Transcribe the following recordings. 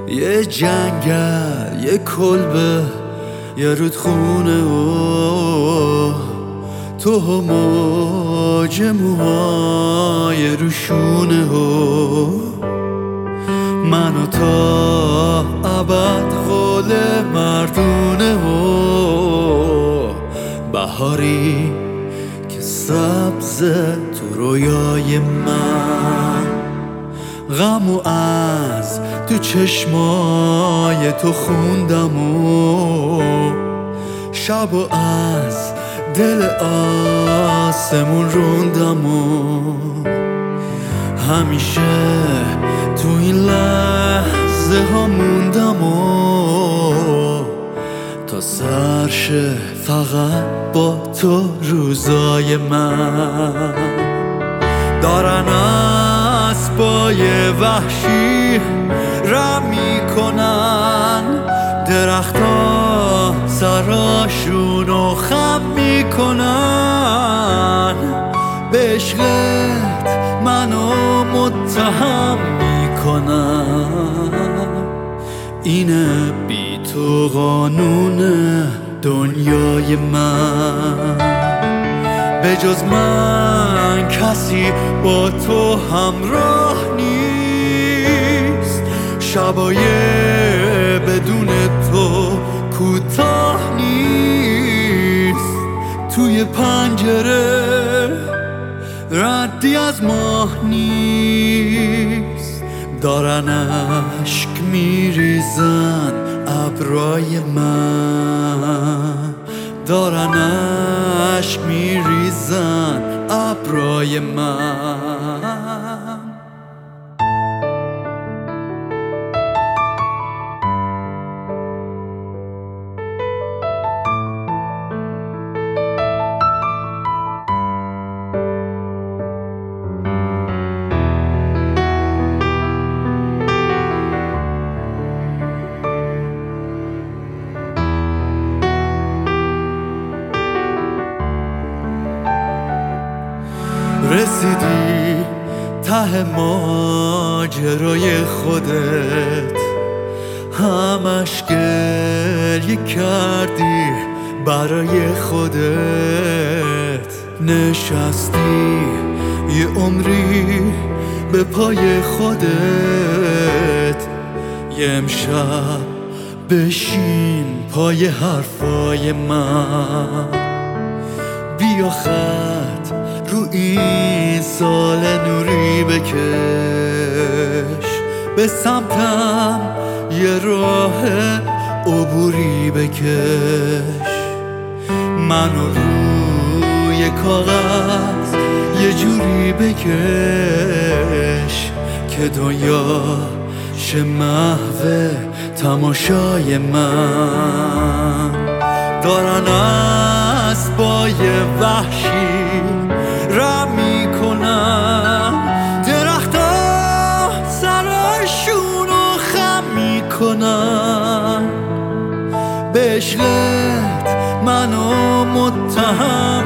یه جنگل، یه کلبه، یه رودخونه و تو موج موهای روشونه و منو تا ابد قول مردونه و بهاری که سبزه تو رویای من، غمو از تو چشمای تو خوندم و شبو از دل آسمون روندم و همیشه تو این لحظه ها موندم و تا سرشه فقط با تو روزای من. دارن اسبای وحشی رم میکنن، درختا سراشونو خم میکنن، به عشقت منو متهم میکنن. اینه بی تو قانون دنیای من، به جز من کسی با تو همراه نیست، شبای بدون تو کوتاه نیست، توی پنجره ردی از ماه نیست، دارن اشک میریزن ابرای من، دارن اشک میریزن ابرای من. رسیدی ته ماجرای خودت، همش گریه کردی برای خودت، نشستی یه عمری به پای خودت، یه امشب بشین پای حرفای من، بیا خط رو این سال نوری بکش، به سمتم یه راه عبوری بکش، منو روی کاغذ یه جوری بکش که دنیا شه محو تماشای من. دارن اسبای وحشی رم میکنن، درختا سراشونو خم میکنن، به عشقت منو متهم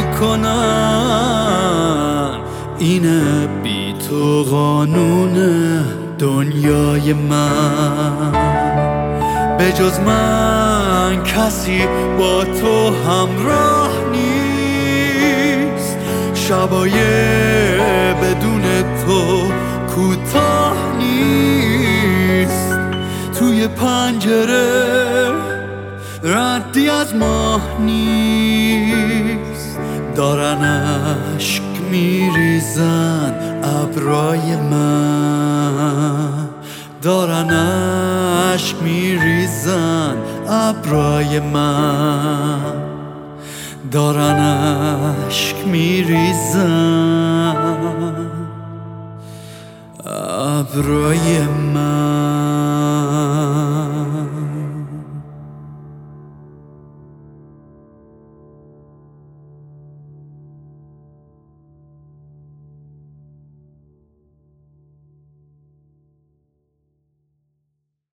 میکنن. اینه بی تو قانون دنیای من، به جز من کسی با تو همراه نیست، شبای بدون تو کوتاه نیست، توی پنجره ردی از ماه نیست، دارن اشک میریزن ابرای من، دارن اشک میریزن ابرای من، دارن اشک میریزن ابرای من.